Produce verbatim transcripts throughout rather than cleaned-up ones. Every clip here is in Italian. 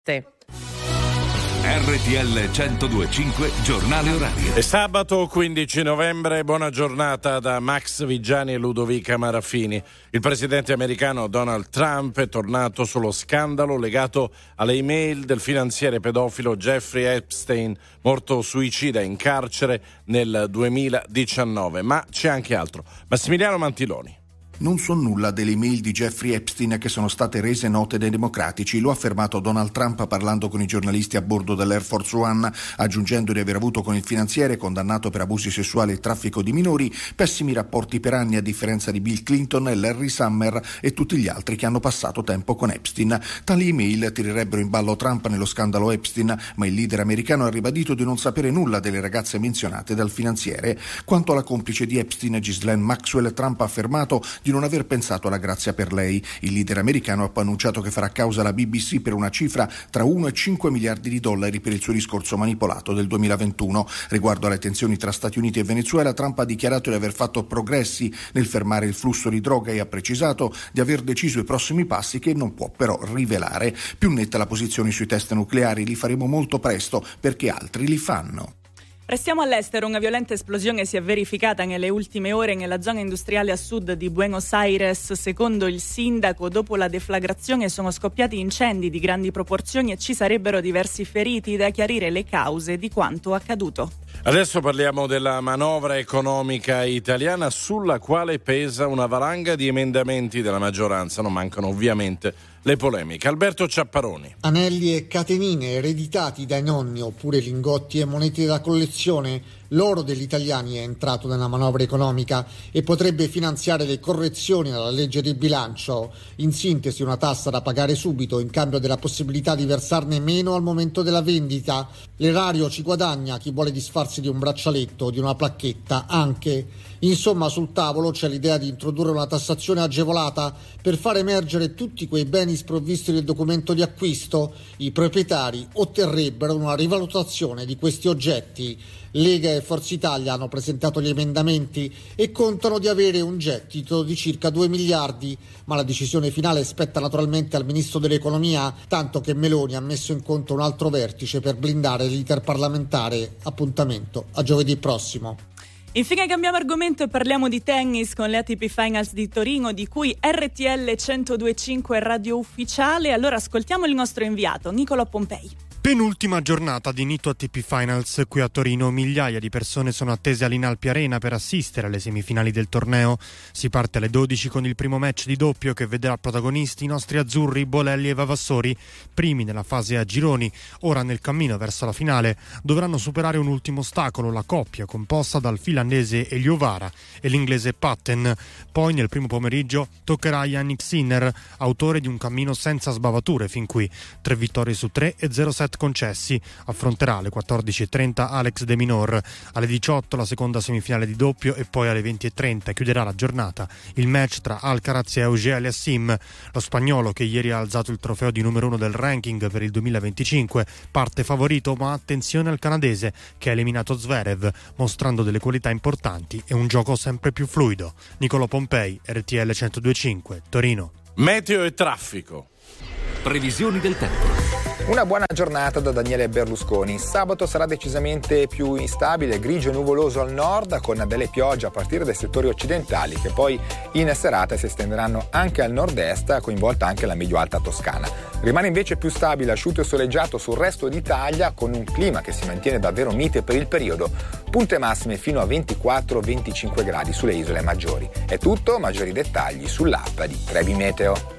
R T L centodue e cinque Giornale Orario. È sabato quindici novembre, buona giornata da Max Vigiani e Ludovica Maraffini. Il presidente americano Donald Trump è tornato sullo scandalo legato alle email del finanziere pedofilo Jeffrey Epstein, morto suicida in carcere nel duemiladiciannove. Ma c'è anche altro. Massimiliano Mantiloni. Non so nulla delle email di Jeffrey Epstein che sono state rese note dai democratici, lo ha affermato Donald Trump parlando con i giornalisti a bordo dell'Air Force One, aggiungendo di aver avuto con il finanziere, condannato per abusi sessuali e traffico di minori, pessimi rapporti per anni, a differenza di Bill Clinton, Larry Summer e tutti gli altri che hanno passato tempo con Epstein. Tali email tirerebbero in ballo Trump nello scandalo Epstein, ma il leader americano ha ribadito di non sapere nulla delle ragazze menzionate dal finanziere. Quanto alla complice di Epstein, Ghislaine Maxwell, Trump ha affermato di non aver pensato alla grazia per lei. Il leader americano ha poi annunciato che farà causa alla B B C per una cifra tra uno e cinque miliardi di dollari per il suo discorso manipolato del duemilaventuno. Riguardo alle tensioni tra Stati Uniti e Venezuela, Trump ha dichiarato di aver fatto progressi nel fermare il flusso di droga e ha precisato di aver deciso i prossimi passi, che non può però rivelare. Più netta la posizione sui test nucleari: li faremo molto presto perché altri li fanno. Restiamo all'estero. Una violenta esplosione si è verificata nelle ultime ore nella zona industriale a sud di Buenos Aires. Secondo il sindaco, dopo la deflagrazione sono scoppiati incendi di grandi proporzioni e ci sarebbero diversi feriti. Da chiarire le cause di quanto accaduto. Adesso parliamo della manovra economica italiana, sulla quale pesa una valanga di emendamenti della maggioranza. Non mancano ovviamente le polemiche. Alberto Ciapparoni. Anelli e catenine ereditati dai nonni, oppure lingotti e monete da collezione, l'oro degli italiani è entrato nella manovra economica e potrebbe finanziare le correzioni alla legge di bilancio. In sintesi, una tassa da pagare subito in cambio della possibilità di versarne meno al momento della vendita. L'erario ci guadagna chi vuole disfarsi di un braccialetto o di una placchetta anche. Insomma, sul tavolo c'è l'idea di introdurre una tassazione agevolata per far emergere tutti quei beni sprovvisti del documento di acquisto. I proprietari otterrebbero una rivalutazione di questi oggetti. Lega e Forza Italia hanno presentato gli emendamenti e contano di avere un gettito di circa due miliardi, ma la decisione finale spetta naturalmente al Ministro dell'Economia, tanto che Meloni ha messo in conto un altro vertice per blindare l'iter parlamentare. Appuntamento a giovedì prossimo. Infine cambiamo argomento e parliamo di tennis con le A T P Finals di Torino, di cui R T L centodue e cinque è radio ufficiale. Allora ascoltiamo il nostro inviato Nicolò Pompei. Penultima giornata di Nitto A T P Finals qui a Torino. Migliaia di persone sono attese all'Inalpi Arena per assistere alle semifinali del torneo. Si parte alle dodici con il primo match di doppio che vedrà protagonisti i nostri azzurri Bolelli e Vavassori, primi nella fase a gironi. Ora nel cammino verso la finale dovranno superare un ultimo ostacolo, la coppia composta dal finlandese Eliovara e l'inglese Patten. Poi nel primo pomeriggio toccherà a Yannick Sinner, autore di un cammino senza sbavature fin qui. Tre vittorie su tre e zero set concessi. Affronterà alle quattordici e trenta Alex De Minor. Alle diciotto la seconda semifinale di doppio e poi alle venti e trenta chiuderà la giornata il match tra Alcaraz e Auger Aliassime. Lo spagnolo, che ieri ha alzato il trofeo di numero uno del ranking per il duemilaventicinque, parte favorito, ma attenzione al canadese che ha eliminato Zverev, mostrando delle qualità importanti e un gioco sempre più fluido. Nicolò Pompei, R T L centodue e cinque, Torino. Meteo e traffico. Previsioni del tempo. Una buona giornata da Daniele Berlusconi. Sabato sarà decisamente più instabile, grigio e nuvoloso al nord, con delle piogge a partire dai settori occidentali che poi in serata si estenderanno anche al nord-est, coinvolta anche la medio-alta toscana. Rimane invece più stabile, asciutto e soleggiato sul resto d'Italia, con un clima che si mantiene davvero mite per il periodo. Punte massime fino a ventiquattro venticinque gradi sulle isole maggiori. È tutto, maggiori dettagli sull'app di Trebi Meteo.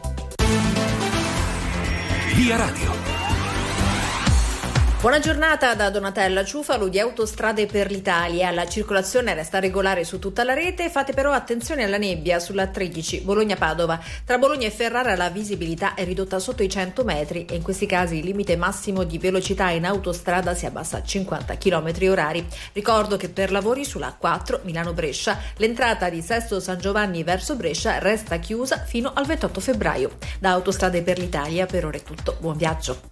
Via Radio. Buona giornata da Donatella Ciufalo di Autostrade per l'Italia. La circolazione resta regolare su tutta la rete, fate però attenzione alla nebbia sulla tredici Bologna-Padova. Tra Bologna e Ferrara la visibilità è ridotta sotto i cento metri e in questi casi il limite massimo di velocità in autostrada si abbassa a cinquanta chilometri orari. Ricordo che per lavori sulla A quattro Milano-Brescia l'entrata di Sesto San Giovanni verso Brescia resta chiusa fino al ventotto febbraio. Da Autostrade per l'Italia per ora è tutto, buon viaggio.